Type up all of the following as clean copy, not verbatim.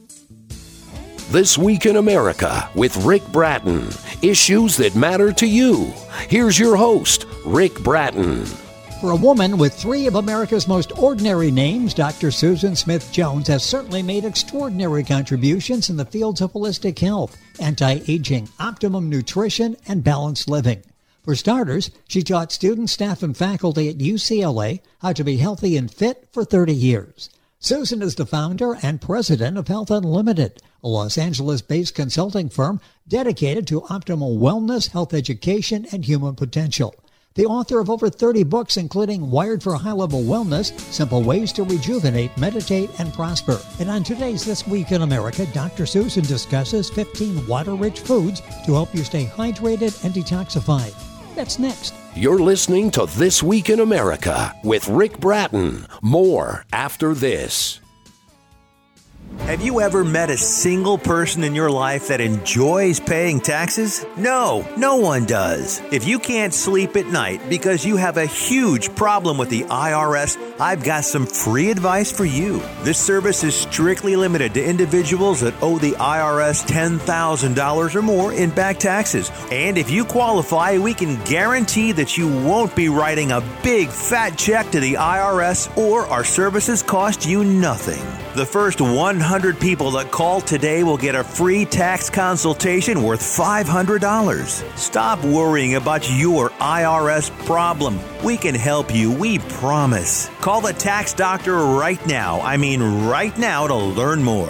This Week in America with Rick Bratton. Issues that matter to you. Here's your host, Rick Bratton. For a woman with three of America's most ordinary names, Dr. Susan Smith Jones has certainly made extraordinary contributions in the fields of holistic health, anti-aging, optimum nutrition, and balanced living. For starters, she taught students, staff, and faculty at UCLA how to be healthy and fit for 30 years. Susan is the founder and president of Health Unlimited, a Los Angeles-based consulting firm dedicated to optimal wellness, health education, and human potential. The author of over 30 books, including Wired for High-Level Wellness, Simple Ways to Rejuvenate, Meditate, and Prosper. And on today's This Week in America, Dr. Susan discusses 15 water-rich foods to help you stay hydrated and detoxified. That's next. You're listening to This Week in America with Rick Bratton. More after this. Have you ever met a single person in your life that enjoys paying taxes? No one does. If you can't sleep at night because you have a huge problem with the IRS, I've got some free advice for you. This service is strictly limited to individuals that owe the IRS $10,000 or more in back taxes. And if you qualify, we can guarantee that you won't be writing a big fat check to the IRS, or our services cost you nothing. The first 100 people that call today will get a free tax consultation worth $500. Stop worrying about your IRS problem. We can help you, we promise. Call the tax doctor right now. I mean right now to learn more.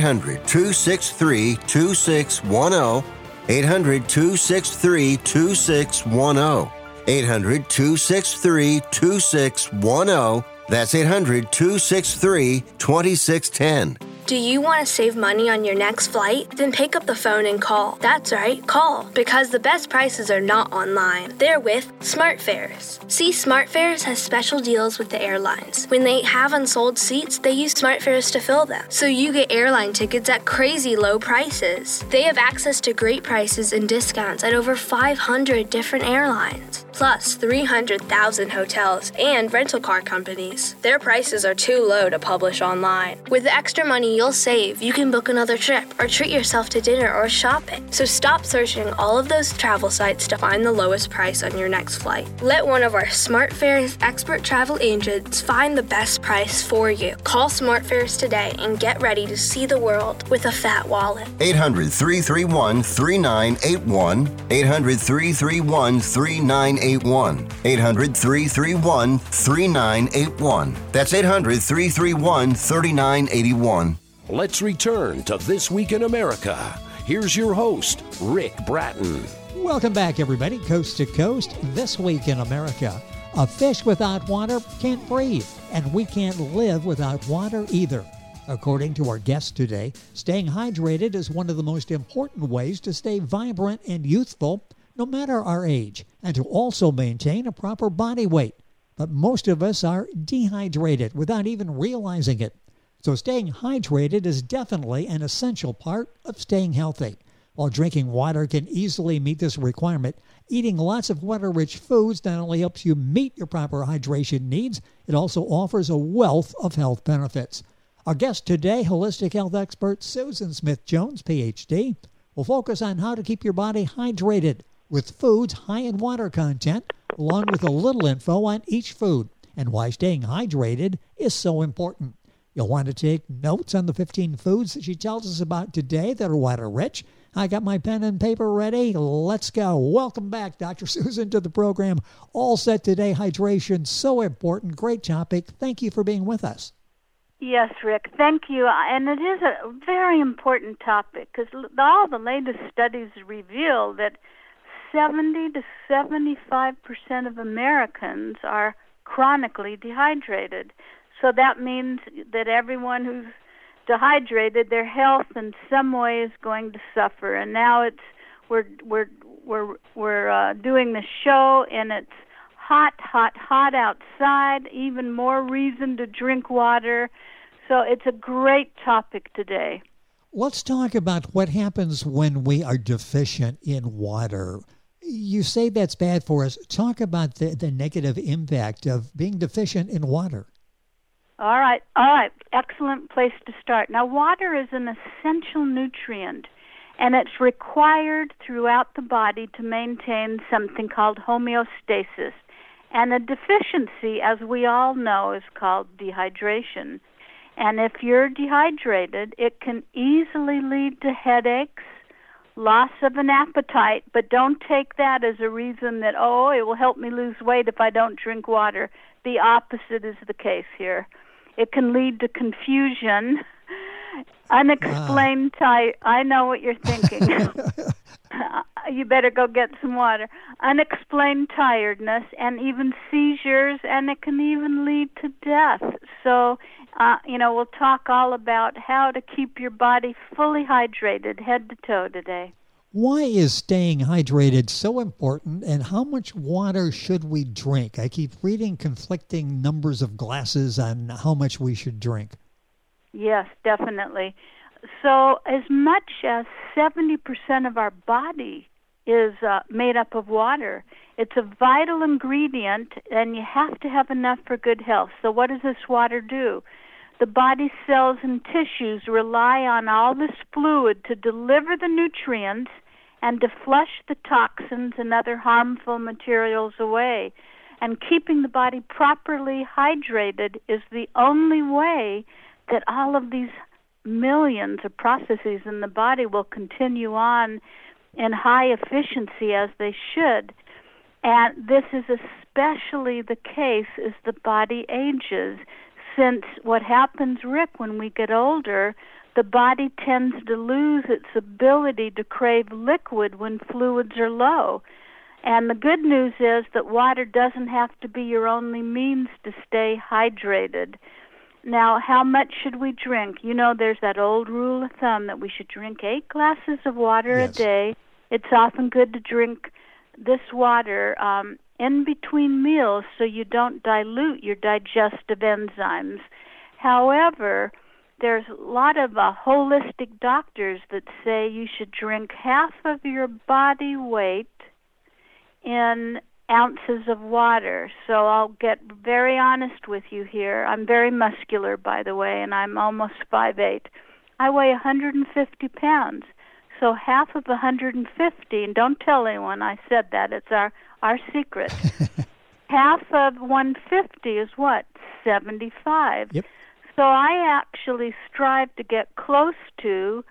800-263-2610. 800-263-2610. 800-263-2610. That's 800-263-2610. Do you want to save money on your next flight? Then pick up the phone and call. That's right, call. Because the best prices are not online. They're with SmartFares. See, SmartFares has special deals with the airlines. When they have unsold seats, they use SmartFares to fill them. So you get airline tickets at crazy low prices. They have access to great prices and discounts at over 500 different airlines. Plus 300,000 hotels and rental car companies. Their prices are too low to publish online. With the extra money you'll save, you can book another trip or treat yourself to dinner or shopping. So stop searching all of those travel sites to find the lowest price on your next flight. Let one of our SmartFares expert travel agents find the best price for you. Call SmartFares today and get ready to see the world with a fat wallet. 800-331-3981. 800-331-3981. 800-331-3981. That's 800-331-3981. Let's return to This Week in America. Here's your host, Rick Bratton. Welcome back, everybody, coast to coast. This Week in America. A fish without water can't breathe, and we can't live without water either. According to our guest today, staying hydrated is one of the most important ways to stay vibrant and youthful, no matter our age, and to also maintain a proper body weight. But most of us are dehydrated without even realizing it. So staying hydrated is definitely an essential part of staying healthy. While drinking water can easily meet this requirement, eating lots of water-rich foods not only helps you meet your proper hydration needs, it also offers a wealth of health benefits. Our guest today, holistic health expert Susan Smith Jones, Ph.D., will focus on how to keep your body hydrated with foods high in water content, along with a little info on each food and why staying hydrated is so important. You'll want to take notes on the 15 foods that she tells us about today that are water-rich. I got my pen and paper ready. Let's go. Welcome back, Dr. Susan, to the program. All set today. Hydration, so important. Great topic. Thank you for being with us. Yes, Rick, thank you. And it is a very important topic because all the latest studies reveal that 70 to 75% of Americans are chronically dehydrated. So that means that everyone who's dehydrated, their health in some way is going to suffer. And now we're doing the show, and it's hot outside. Even more reason to drink water. So it's a great topic today. Let's talk about what happens when we are deficient in water. You say that's bad for us. Talk about the negative impact of being deficient in water. All right. Excellent place to start. Now, water is an essential nutrient, and it's required throughout the body to maintain something called homeostasis. And a deficiency, as we all know, is called dehydration. And if you're dehydrated, it can easily lead to headaches, loss of an appetite, but don't take that as a reason that, it will help me lose weight if I don't drink water. The opposite is the case here. It can lead to confusion, unexplained I know what you're thinking. You better go get some water. Unexplained tiredness and even seizures, and it can even lead to death. So, we'll talk all about how to keep your body fully hydrated head to toe today. Why is staying hydrated so important, and how much water should we drink? I keep reading conflicting numbers of glasses on how much we should drink. Yes, definitely. So as much as 70% of our body is made up of water. It's a vital ingredient, and you have to have enough for good health. So what does this water do? The body's cells and tissues rely on all this fluid to deliver the nutrients and to flush the toxins and other harmful materials away. And keeping the body properly hydrated is the only way that all of these millions of processes in the body will continue on in high efficiency as they should. And this is especially the case as the body ages, since what happens, Rick, when we get older, the body tends to lose its ability to crave liquid when fluids are low. And the good news is that water doesn't have to be your only means to stay hydrated. Now, how much should we drink? You know, there's that old rule of thumb that we should drink 8 glasses of water a day. It's often good to drink this water in between meals so you don't dilute your digestive enzymes. However, there's a lot of holistic doctors that say you should drink half of your body weight in ounces of water. So I'll get very honest with you here. I'm very muscular, by the way, and I'm almost 5'8". I weigh 150 pounds. So half of 150, and don't tell anyone I said that, it's our secret. Half of 150 is what? 75. Yep. So I actually strive to get close to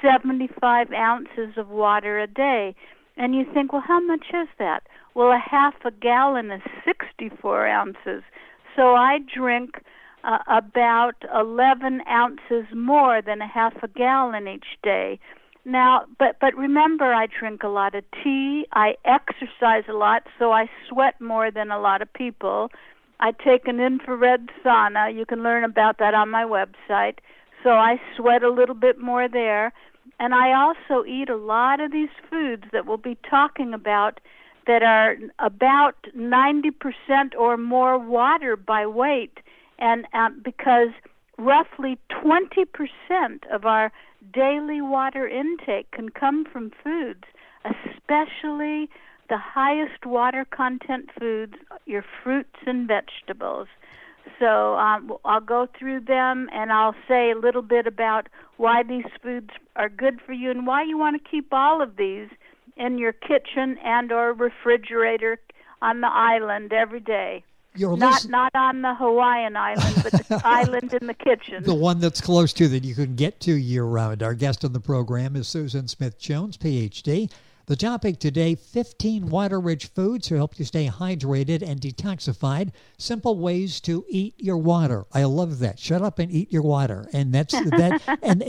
75 ounces of water a day. And you think, well, how much is that? Well, a half a gallon is 64 ounces. So I drink about 11 ounces more than a half a gallon each day. Now, but remember, I drink a lot of tea. I exercise a lot, so I sweat more than a lot of people. I take an infrared sauna. You can learn about that on my website. So I sweat a little bit more there. And I also eat a lot of these foods that we'll be talking about that are about 90% or more water by weight. And because roughly 20% of our daily water intake can come from foods, especially the highest water content foods, your fruits and vegetables. So I'll go through them, and I'll say a little bit about why these foods are good for you and why you want to keep all of these in your kitchen and or refrigerator on the island every day. Not on the Hawaiian island, but the island in the kitchen. The one that's close to that you can get to year-round. Our guest on the program is Susan Smith-Jones, Ph.D. The topic today, 15 water-rich foods to help you stay hydrated and detoxified. Simple ways to eat your water. I love that. Shut up and eat your water. And that's that.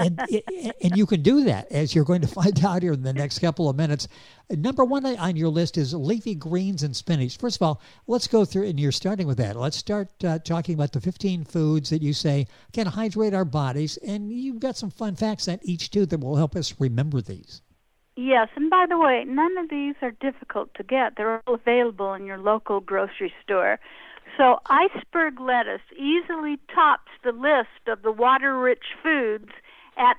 And you can do that, as you're going to find out here in the next couple of minutes. Number one on your list is leafy greens and spinach. First of all, let's go through, and you're starting with that. Let's start talking about the 15 foods that you say can hydrate our bodies. And you've got some fun facts on each, too, that will help us remember these. Yes, and by the way, none of these are difficult to get. They're all available in your local grocery store. So iceberg lettuce easily tops the list of the water-rich foods at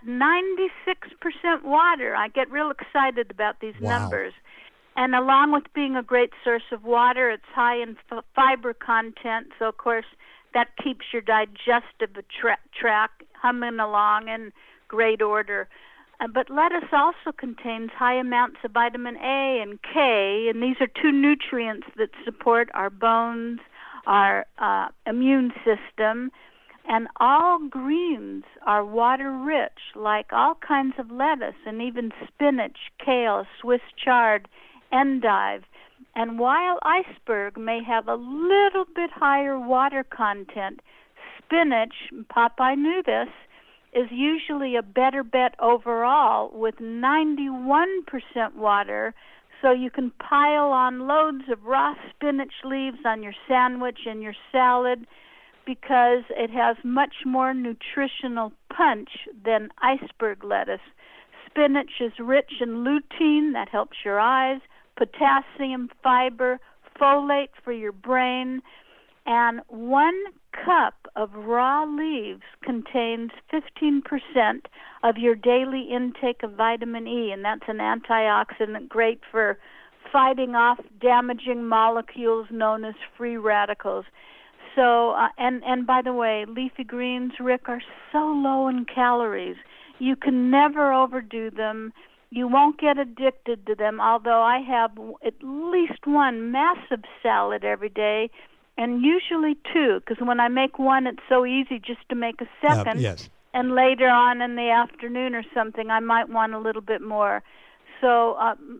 96% water. I get real excited about these numbers. And along with being a great source of water, it's high in fiber content. So, of course, that keeps your digestive tract humming along in great order. But lettuce also contains high amounts of vitamin A and K, and these are two nutrients that support our bones, our immune system. And all greens are water-rich, like all kinds of lettuce and even spinach, kale, Swiss chard, endive. And while iceberg may have a little bit higher water content, spinach, Popeye knew this, is usually a better bet overall with 91% water, so you can pile on loads of raw spinach leaves on your sandwich and your salad because it has much more nutritional punch than iceberg lettuce. Spinach is rich in lutein, that helps your eyes, potassium, fiber, folate for your brain, and 1 cup of raw leaves contains 15% of your daily intake of vitamin E, and that's an antioxidant great for fighting off damaging molecules known as free radicals. So, and by the way, leafy greens, Rick, are so low in calories. You can never overdo them. You won't get addicted to them, although I have at least one massive salad every day, and usually 2, because when I make one, it's so easy just to make a second. Yes. And later on in the afternoon or something, I might want a little bit more. So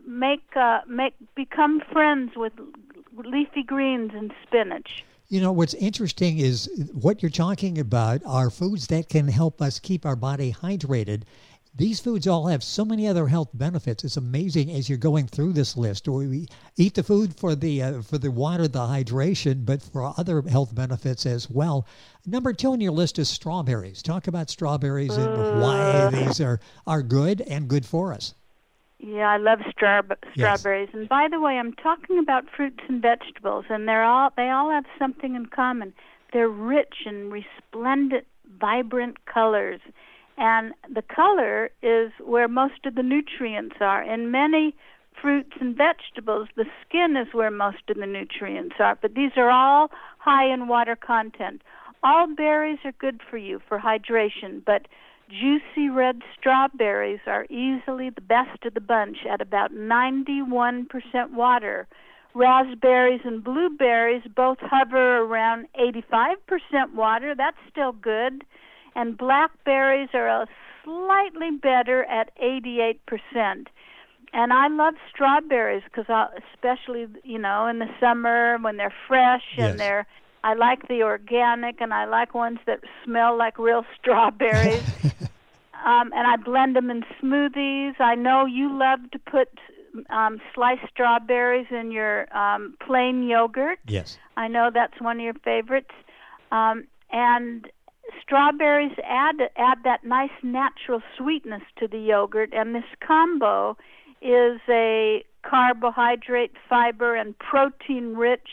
become friends with leafy greens and spinach. You know, what's interesting is what you're talking about are foods that can help us keep our body hydrated. These foods all have so many other health benefits. It's amazing as you're going through this list. We eat the food for the water, the hydration, but for other health benefits as well. Number 2 on your list is strawberries. Talk about strawberries and why these are good and good for us. Yeah, I love strawberries. Yes. And by the way, I'm talking about fruits and vegetables, and they all have something in common. They're rich and resplendent, vibrant colors. And the color is where most of the nutrients are. In many fruits and vegetables, the skin is where most of the nutrients are. But these are all high in water content. All berries are good for you for hydration, but juicy red strawberries are easily the best of the bunch at about 91% water. Raspberries and blueberries both hover around 85% water. That's still good. And blackberries are slightly better at 88%. And I love strawberries because, especially, in the summer when they're fresh and I like the organic, and I like ones that smell like real strawberries. And I blend them in smoothies. I know you love to put sliced strawberries in your plain yogurt. Yes. I know that's one of your favorites. And strawberries add that nice natural sweetness to the yogurt, and this combo is a carbohydrate, fiber, and protein-rich,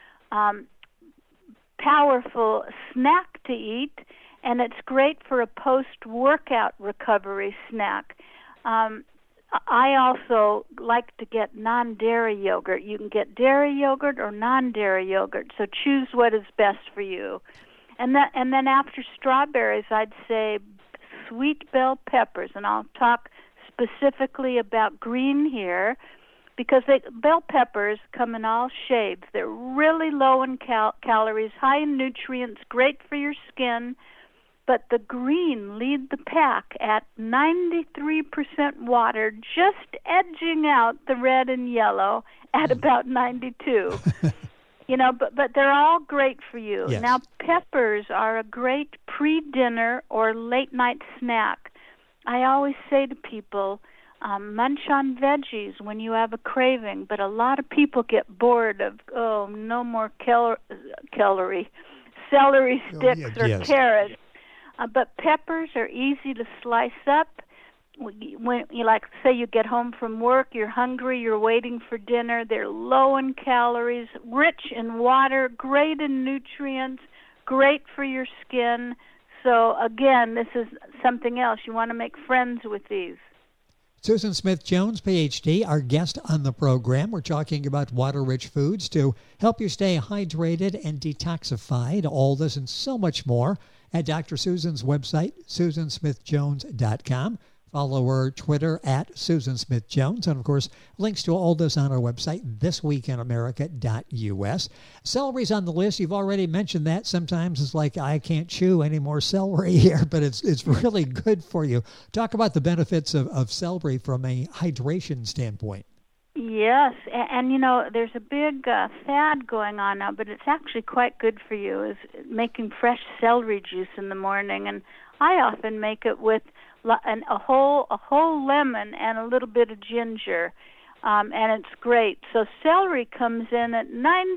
powerful snack to eat, and it's great for a post-workout recovery snack. I also like to get non-dairy yogurt. You can get dairy yogurt or non-dairy yogurt, so choose what is best for you. And then after strawberries, I'd say sweet bell peppers, and I'll talk specifically about green here because bell peppers come in all shades. They're really low in calories, high in nutrients, great for your skin, but the green lead the pack at 93% water, just edging out the red and yellow at about 92. But they're all great for you. Yes. Now, peppers are a great pre-dinner or late-night snack. I always say to people, munch on veggies when you have a craving, but a lot of people get bored of, no more celery sticks or carrots. But peppers are easy to slice up. When say you get home from work, you're hungry, you're waiting for dinner, they're low in calories, rich in water, great in nutrients, great for your skin. So again, this is something else. You want to make friends with these. Susan Smith-Jones, PhD, our guest on the program. We're talking about water-rich foods to help you stay hydrated and detoxified. All this and so much more at Dr. Susan's website, susansmithjones.com. Follow her Twitter at Susan Smith Jones. And, of course, links to all this on our website, thisweekinamerica.us. Celery's on the list. You've already mentioned that. Sometimes it's like, I can't chew any more celery here, but it's really good for you. Talk about the benefits of celery from a hydration standpoint. Yes, and you know, there's a big fad going on now, but it's actually quite good for you, is making fresh celery juice in the morning. And I often make it with a whole lemon and a little bit of ginger, and it's great. So celery comes in at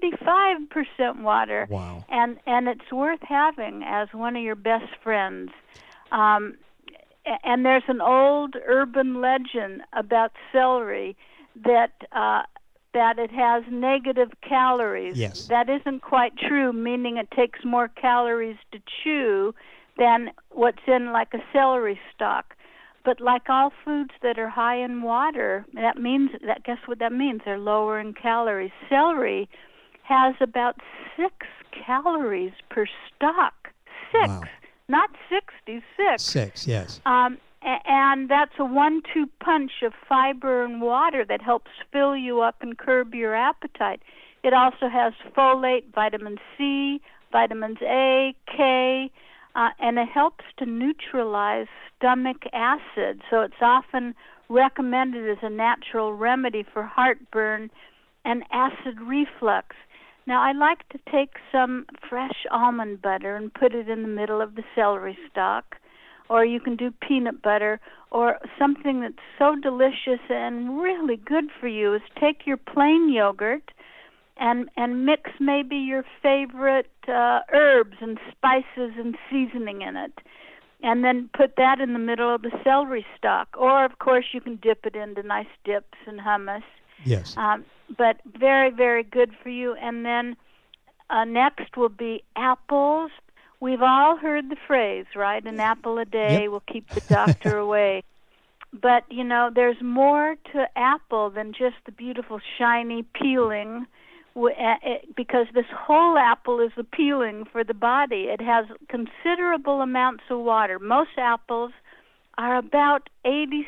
95% water. Wow. And it's worth having as one of your best friends. And there's an old urban legend about celery that it has negative calories. Yes. That isn't quite true, meaning it takes more calories to chew than what's in like a celery stalk. But like all foods that are high in water, guess what that means? They're lower in calories. Celery has about 6 calories per stalk. 6, wow. Not 60, 6. 6, yes. And that's a 1-2 punch of fiber and water that helps fill you up and curb your appetite. It also has folate, vitamin C, vitamins A, K, and it helps to neutralize stomach acid. So it's often recommended as a natural remedy for heartburn and acid reflux. Now, I like to take some fresh almond butter and put it in the middle of the celery stalk, or you can do peanut butter, or something that's so delicious and really good for you is take your plain yogurt and mix maybe your favorite herbs and spices and seasoning in it, and then put that in the middle of the celery stalk. Or, of course, you can dip it into nice dips and hummus. Yes. But very, very good for you. And then next will be apples. We've all heard the phrase, right? An apple a day will keep the doctor away. But, you know, there's more to apple than just the beautiful, shiny peeling, because this whole apple is appealing for the body. It has considerable amounts of water. Most apples are about 86%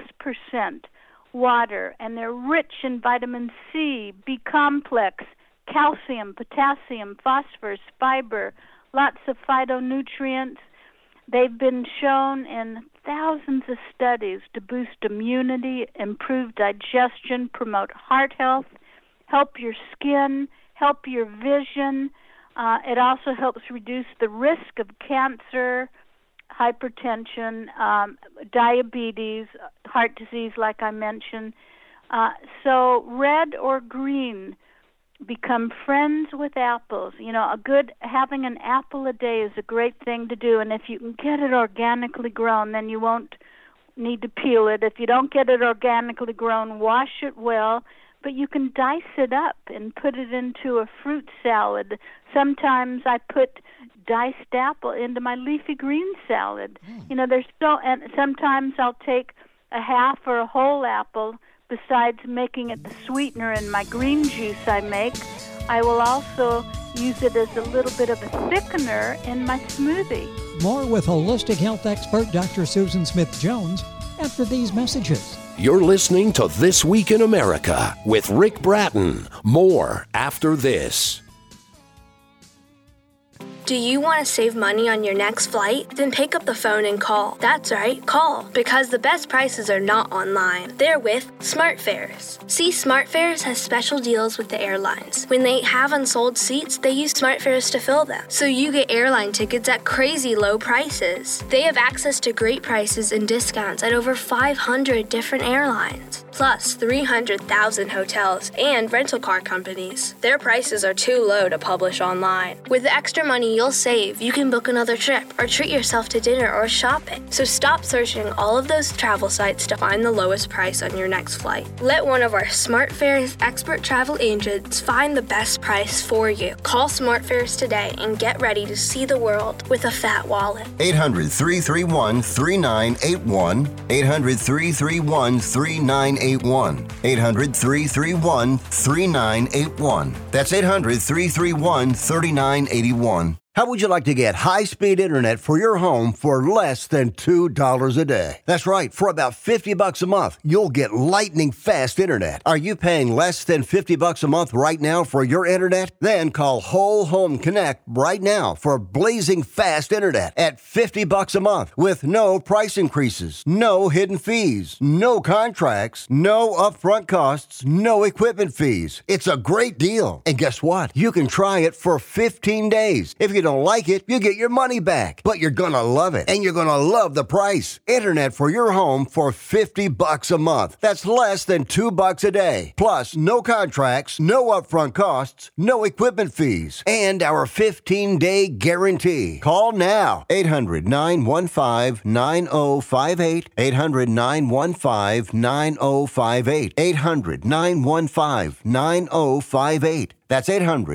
water, and they're rich in vitamin C, B-complex, calcium, potassium, phosphorus, fiber, lots of phytonutrients. They've been shown in thousands of studies to boost immunity, improve digestion, promote heart health, help your skin, help your vision. It also helps reduce the risk of cancer, hypertension, diabetes, heart disease, like I mentioned. So red or green, become friends with apples. You know, having an apple a day is a great thing to do, and if you can get it organically grown, then you won't need to peel it. If you don't get it organically grown, wash it well, but you can dice it up and put it into a fruit salad. Sometimes I put diced apple into my leafy green salad. You know, and sometimes I'll take a half or a whole apple. Besides making it the sweetener in my green juice I make, I will also use it as a little bit of a thickener in my smoothie. More with holistic health expert Dr. Susan Smith-Jones after these messages. You're listening to This Week in America with Rick Bratton. More after this. Do you want to save money on your next flight? Then pick up the phone and call. That's right, call. Because the best prices are not online. They're with SmartFares. See, SmartFares has special deals with the airlines. When they have unsold seats, they use SmartFares to fill them. So you get airline tickets at crazy low prices. They have access to great prices and discounts at over 500 different airlines. plus 300,000 hotels and rental car companies. Their prices are too low to publish online. With the extra money you'll save, you can book another trip or treat yourself to dinner or shopping. So stop searching all of those travel sites to find the lowest price on your next flight. Let one of our SmartFares expert travel agents find the best price for you. Call SmartFares today and get ready to see the world with a fat wallet. 800-331-3981. 800-331-3981. 800-331-3981. That's 800-331-3981. How would you like to get high-speed internet for your home for less than $2 a day? That's right. For about $50 a month, you'll get lightning fast internet. Are you paying less than $50 a month right now for your internet? Then call Whole Home Connect right now for blazing fast internet at $50 a month with no price increases, no hidden fees, no contracts, no upfront costs, no equipment fees. It's a great deal. And guess what? You can try it for 15 days. If you don't like it, you get your money back. But you're gonna love it, and you're gonna love the price. Internet for your home for $50 a month. That's less than $2 a day. Plus, no contracts, no upfront costs, no equipment fees, and our 15-day guarantee. Call now. 800-915-9058. 800-915-9058. 800-915-9058. That's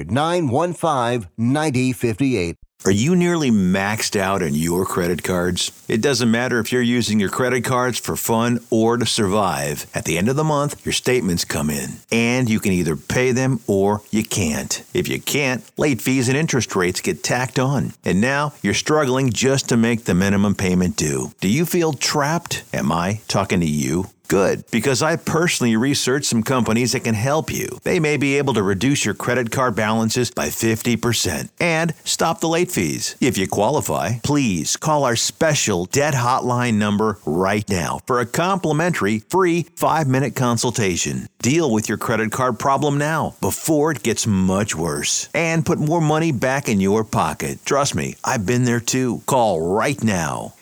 800-915-9058. Are you nearly maxed out on your credit cards? It doesn't matter if you're using your credit cards for fun or to survive. At the end of the month, your statements come in, and you can either pay them or you can't. If you can't, late fees and interest rates get tacked on. And now you're struggling just to make the minimum payment due. Do you feel trapped? Am I talking to you? Good, because I personally researched some companies that can help you. They may be able to reduce your credit card balances by 50% and stop the late fees. If you qualify, please call our special debt hotline number right now for a complimentary free 5-minute consultation. Deal with your credit card problem now before it gets much worse and put more money back in your pocket. Trust me, I've been there too. Call right now.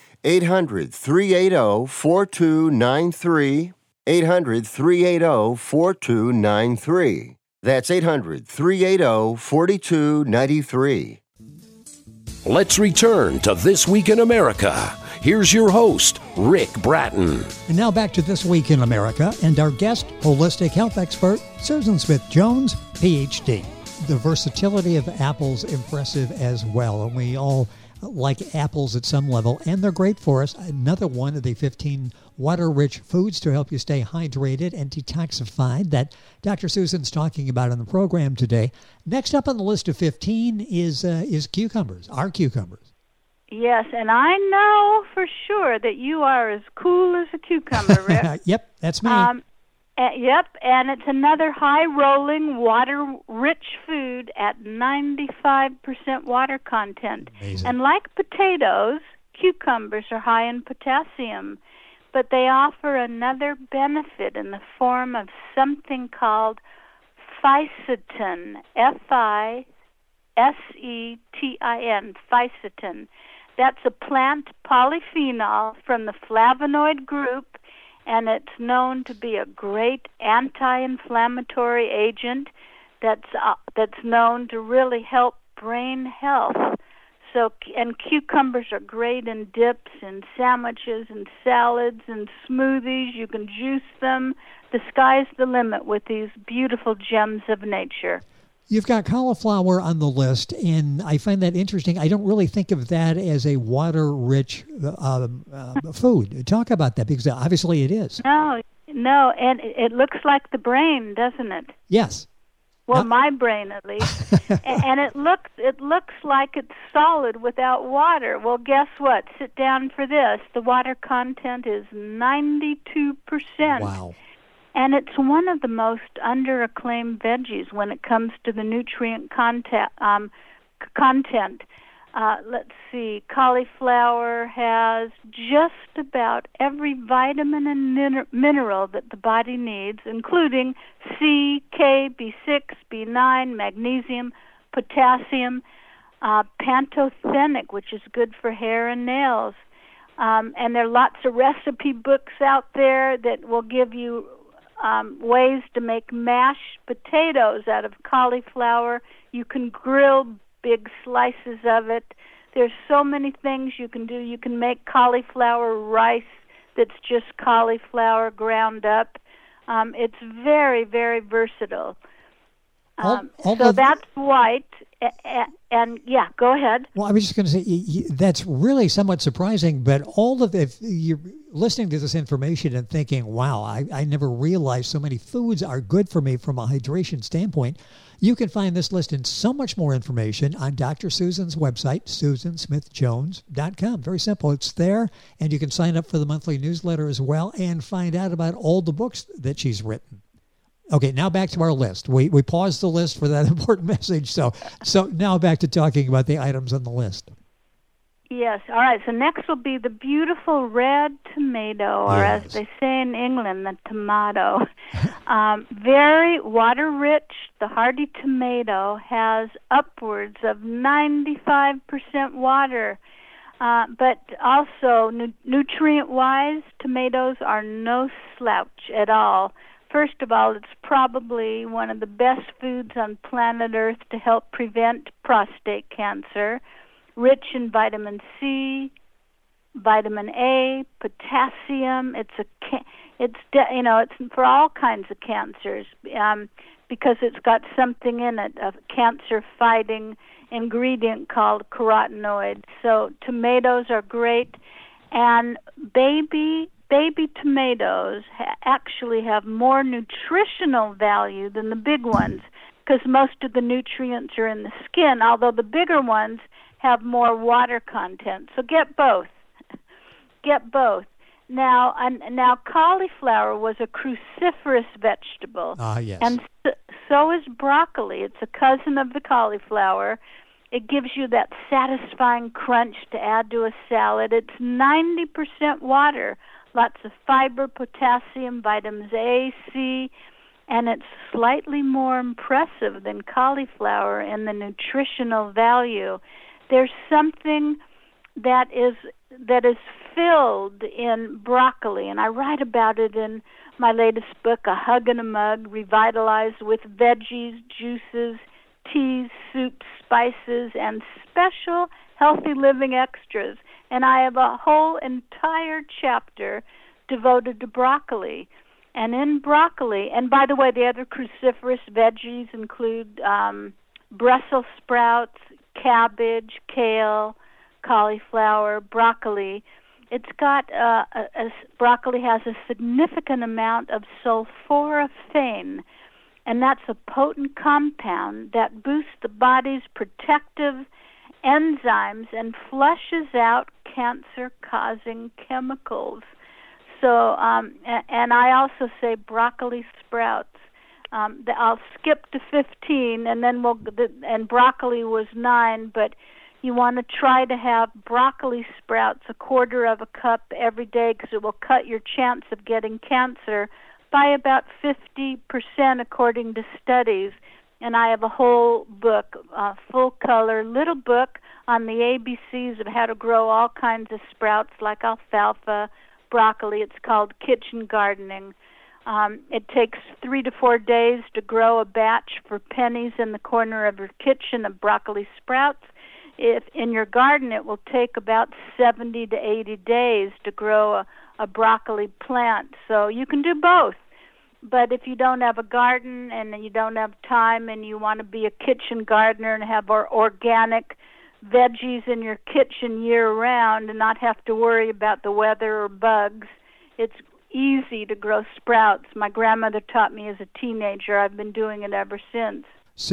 800-380-4293. 800-380-4293. That's 800-380-4293. Let's return to This Week in America. Here's your host, Rick Bratton. And now back to This Week in America and our guest, holistic health expert, Susan Smith-Jones, PhD. The versatility of apples impressive as well, and we all like apples at some level, and they're great for us. Another one of the 15 water-rich foods to help you stay hydrated and detoxified that Dr. Susan's talking about on the program today. Next up on the list of 15 is cucumbers, our cucumbers. Yes, and I know for sure that you are as cool as a cucumber, Rick. Yep, that's me. Yep, and it's another high-rolling, water-rich food at 95% water content. Amazing. And like potatoes, cucumbers are high in potassium, but they offer another benefit in the form of something called fisetin, F-I-S-E-T-I-N, fisetin. That's a plant polyphenol from the flavonoid group, and it's known to be a great anti-inflammatory agent that's known to really help brain health. So, and cucumbers are great in dips and sandwiches and salads and smoothies. You can juice them. The sky's the limit with these beautiful gems of nature. You've got cauliflower on the list, and I find that interesting. I don't really think of that as a water-rich food. Talk about that, because obviously it is. No, and it looks like the brain, doesn't it? Yes. Well, my brain at least. And it looks like it's solid without water. Well, guess what? Sit down for this. The water content is 92%. Wow. And it's one of the most under-acclaimed veggies when it comes to the nutrient content. Let's see, cauliflower has just about every vitamin and mineral that the body needs, including C, K, B6, B9, magnesium, potassium, pantothenic, which is good for hair and nails. And there are lots of recipe books out there that will give you ways to make mashed potatoes out of cauliflower. You can grill big slices of it. There's so many things you can do. You can make cauliflower rice that's just cauliflower ground up. It's very, very versatile. So that's white. And yeah, go ahead. Well, I was just going to say, that's really somewhat surprising, but if you're listening to this information and thinking, wow, I never realized so many foods are good for me from a hydration standpoint, you can find this list and so much more information on Dr. Susan's website, SusanSmithJones.com. Very simple. It's there, and you can sign up for the monthly newsletter as well and find out about all the books that she's written. Okay, now back to our list. We paused the list for that important message. So now back to talking about the items on the list. Yes. All right. So next will be the beautiful red tomato, or yes, as they say in England, the tomato. Very water-rich. The hardy tomato has upwards of 95% water. But also, nutrient-wise, tomatoes are no slouch at all. First of all, it's probably one of the best foods on planet Earth to help prevent prostate cancer. Rich in vitamin C, vitamin A, potassium. It's for all kinds of cancers because it's got something in it, a cancer-fighting ingredient called carotenoid. So tomatoes are great, and baby tomatoes actually have more nutritional value than the big ones because most of the nutrients are in the skin, although the bigger ones have more water content. So get both. Get both. Now cauliflower was a cruciferous vegetable. Yes. And so is broccoli. It's a cousin of the cauliflower. It gives you that satisfying crunch to add to a salad. It's 90% water. Lots of fiber, potassium, vitamins A, C, and it's slightly more impressive than cauliflower in the nutritional value. There's something that is filled in broccoli, and I write about it in my latest book, A Hug and a Mug, revitalized with veggies, juices, teas, soups, spices, and special healthy living extras. And I have a whole entire chapter devoted to broccoli. And in broccoli, and by the way, the other cruciferous veggies include Brussels sprouts, cabbage, kale, cauliflower, broccoli. It's got, broccoli has a significant amount of sulforaphane, and that's a potent compound that boosts the body's protective enzymes and flushes out cancer-causing chemicals. So, and I also say broccoli sprouts. I'll skip to 15, and then and broccoli was 9, but you want to try to have broccoli sprouts a quarter of a cup every day because it will cut your chance of getting cancer by about 50% according to studies. And I have a whole book, full-color little book on the ABCs of how to grow all kinds of sprouts like alfalfa, broccoli. It's called Kitchen Gardening. It takes 3 to 4 days to grow a batch for pennies in the corner of your kitchen of broccoli sprouts. If in your garden, it will take about 70 to 80 days to grow a broccoli plant. So you can do both. But if you don't have a garden and you don't have time and you want to be a kitchen gardener and have organic veggies in your kitchen year-round and not have to worry about the weather or bugs, it's easy to grow sprouts. My grandmother taught me as a teenager. I've been doing it ever since.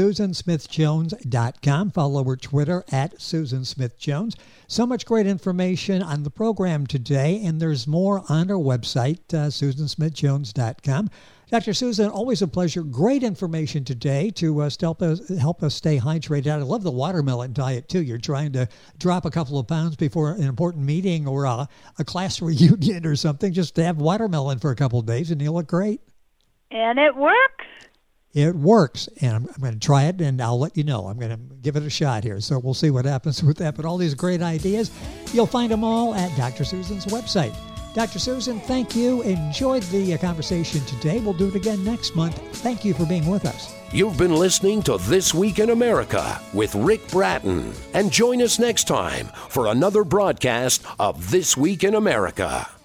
SusanSmithJones.com. Follow her Twitter at Susan Smith Jones. So much great information on the program today, and there's more on our website, SusanSmithJones.com. Dr. Susan, always a pleasure. Great information today to help us stay hydrated. I love the watermelon diet, too. You're trying to drop a couple of pounds before an important meeting or a class reunion or something. Just to have watermelon for a couple of days, and you'll look great. And it works. It works, and I'm going to try it, and I'll let you know. I'm going to give it a shot here, so we'll see what happens with that. But all these great ideas, you'll find them all at Dr. Susan's website. Dr. Susan, thank you. Enjoyed the conversation today. We'll do it again next month. Thank you for being with us. You've been listening to This Week in America with Rick Bratton. And join us next time for another broadcast of This Week in America.